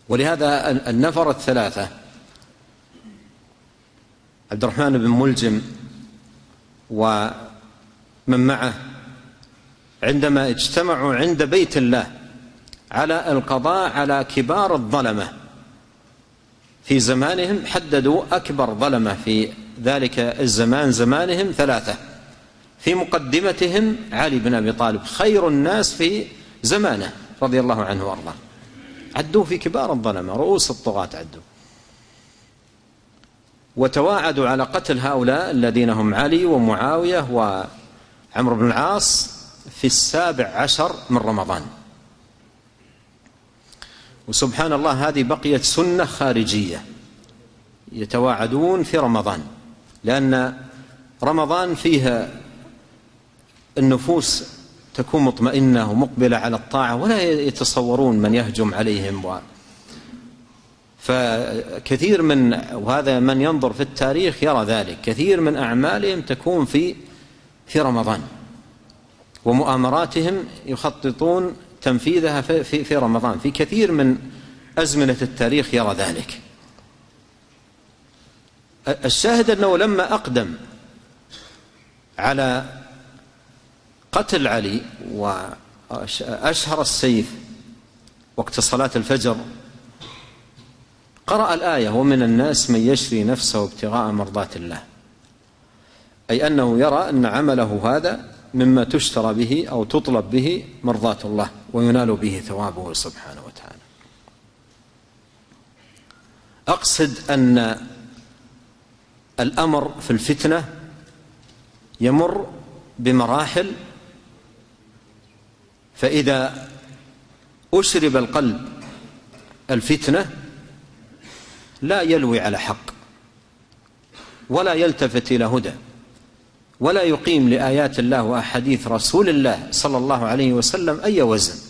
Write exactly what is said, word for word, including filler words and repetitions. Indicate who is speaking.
Speaker 1: ولهذا النفر الثلاثة عبد الرحمن بن ملجم ومن معه عندما اجتمعوا عند بيت الله على القضاء على كبار الظلمة في زمانهم، حددوا أكبر ظلمة في ذلك الزمان زمانهم ثلاثة، في مقدمتهم علي بن أبي طالب خير الناس في زمانه رضي الله عنه وارضاه، عدوه في كبار الظلمة رؤوس الطغاة عدوه، وتواعدوا على قتل هؤلاء الذين هم علي ومعاوية وعمرو بن العاص في السابع عشر من رمضان. وسبحان الله هذه بقيت سنة خارجية، يتواعدون في رمضان، لأن رمضان فيها النفوس تكون مطمئنة ومقبلة على الطاعة، ولا يتصورون من يهجم عليهم و... فكثير من، وهذا من ينظر في التاريخ يرى ذلك، كثير من أعمالهم تكون في في رمضان، ومؤامراتهم يخططون تنفيذها في, في, في رمضان، في كثير من أزمنة التاريخ يرى ذلك. الشاهد أنه لما أقدم على قتل علي وأشهر السيف وقت صلاة الفجر، قرأ الآية: ومن الناس من يشري نفسه ابتغاء مرضات الله، أي أنه يرى أن عمله هذا مما تشترى به أو تطلب به مرضات الله وينال به ثوابه سبحانه وتعالى. أقصد أن الأمر في الفتنة يمر بمراحل، فإذا أشرب القلب الفتنة لا يلوي على حق ولا يلتفت إلى هدى ولا يقيم لآيات الله وأحاديث رسول الله صلى الله عليه وسلم أي وزن،